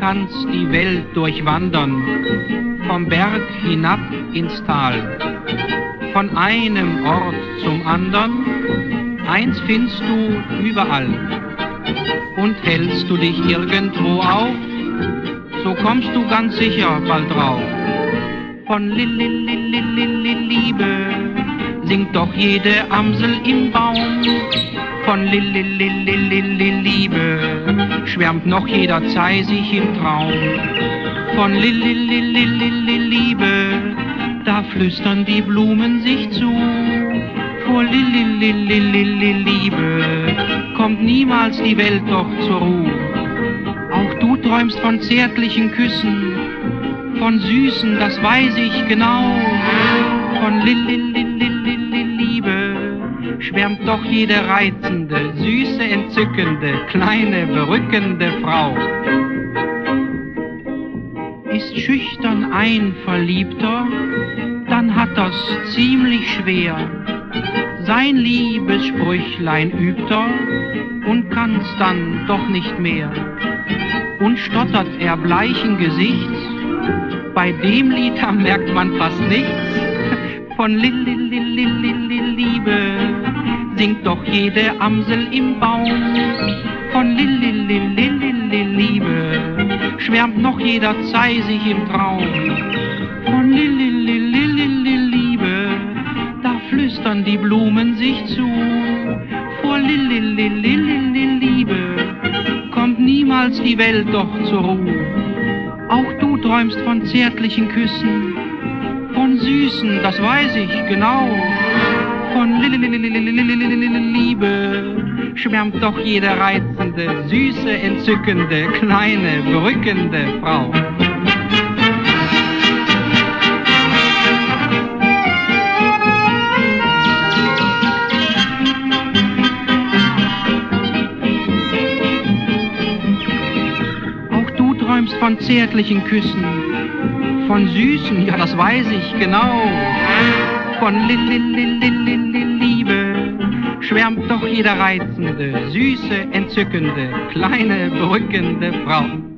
kannst die Welt durchwandern, vom Berg hinab ins Tal, von einem Ort zum andern, eins findest du überall. Und hältst du dich irgendwo auf, so kommst du ganz sicher bald drauf. Von Liebe singt doch jede Amsel im Baum. Von Liebe schwärmt noch jeder Zeisig im Traum. Von Liebe, da flüstern die Blumen sich zu. Vor Liebe kommt niemals die Welt doch zur Ruhe. Auch du träumst von zärtlichen Küssen, von Süßen, das weiß ich genau. Von Liebe schwärmt doch jede reizende, süße, entzückende, kleine, berückende Frau. Ist schüchtern ein Verliebter, dann hat das ziemlich schwer. Sein Liebessprüchlein übt er und kann's dann doch nicht mehr. Und stottert er bleichen Gesichts, bei dem Lied da merkt man fast nichts. Von Liebe singt doch jede Amsel im Baum. Von Liebe schwärmt noch jeder Zeisig im Traum. Von Liebe, da flüstern die Blumen sich zu. Vor Liebe kommt niemals die Welt doch zur Ruhe. Auch du träumst von zärtlichen Küssen, von Süßen, das weiß ich genau. Von Liebe schwärmt doch jede reizende, süße, entzückende, kleine, berückende Frau. Auch du träumst von zärtlichen Küssen, von Süßen, ja das weiß ich genau. Von Liebe schwärmt doch jede reizende, süße, entzückende, kleine, berückende Frau.